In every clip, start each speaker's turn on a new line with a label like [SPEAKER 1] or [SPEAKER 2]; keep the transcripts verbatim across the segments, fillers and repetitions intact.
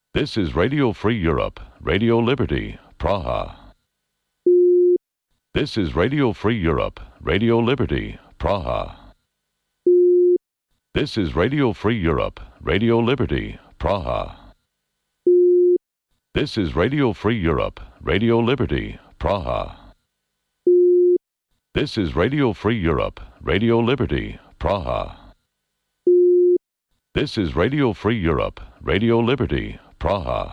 [SPEAKER 1] This is Radio Free Europe, Radio Liberty, Praha. This is Radio Free Europe, Radio Liberty, Praha. This is Radio Free Europe, Radio Liberty, Praha. This is Radio Free Europe, Radio Liberty, Praha. This is Radio Free Europe, Radio Liberty, Praha. This is Radio Free Europe, Radio Liberty, Praha.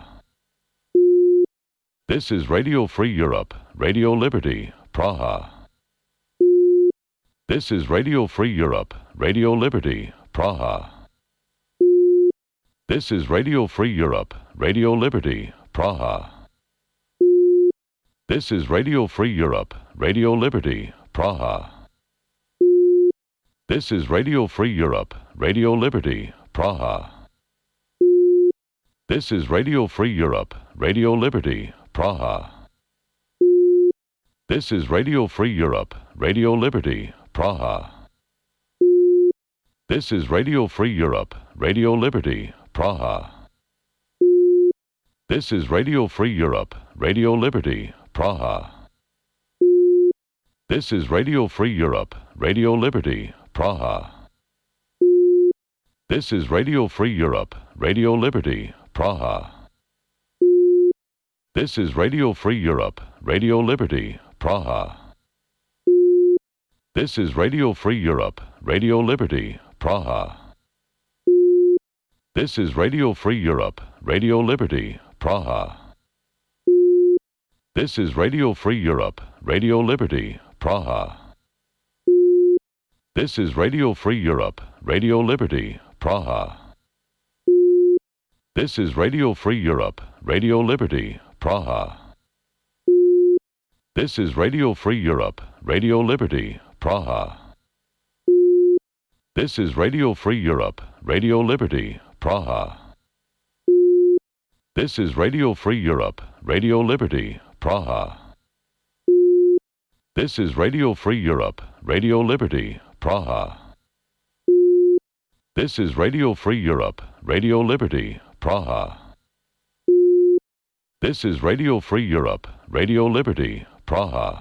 [SPEAKER 1] This is Radio Free Europe, Radio Liberty, Praha. This is Radio Free Europe, Radio Liberty, Praha. This is Radio Free Europe, Radio Liberty, Praha. This is Radio Free Europe, Radio Liberty, Praha. This is Radio Free Europe, Radio Liberty, Praha. This is Radio Free Europe, Radio Liberty, Praha. This is Radio Free Europe, Radio Liberty, Praha. This is Radio Free Europe, Radio Liberty, Praha. This is Radio Free Europe, Radio Liberty, Praha. This is Radio Free Europe, Radio Liberty, Praha. This is Radio Free Europe, Radio Liberty, Praha. This is Radio Free Europe, Radio Liberty, Praha. This is Radio Free Europe, Radio Liberty, Praha. This is Radio Free Europe, Radio Liberty, Praha. This is Radio Free Europe, Radio Liberty, Praha. This is Radio Free Europe, Radio Liberty, Praha. This is Radio Free Europe, Radio Liberty, Praha. This is Radio Free Europe, Radio Liberty, Praha. This is Radio Free Europe, Radio Liberty, Praha. This is Radio Free Europe, Radio Liberty, Praha. This is Radio Free Europe, Radio Liberty, Praha. This is Radio Free Europe, Radio Liberty, Praha. This is Radio Free Europe, Radio Liberty, Praha.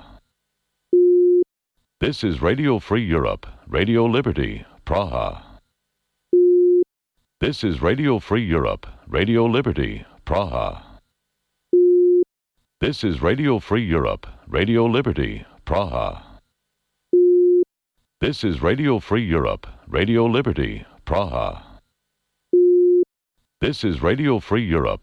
[SPEAKER 1] This is Radio Free Europe, Radio Liberty, Praha. This is Radio Free Europe, Radio Liberty, Praha. This is Radio Free Europe, Radio Liberty, Praha. This is Radio Free Europe, Radio Liberty, Praha. This is Radio Free Europe,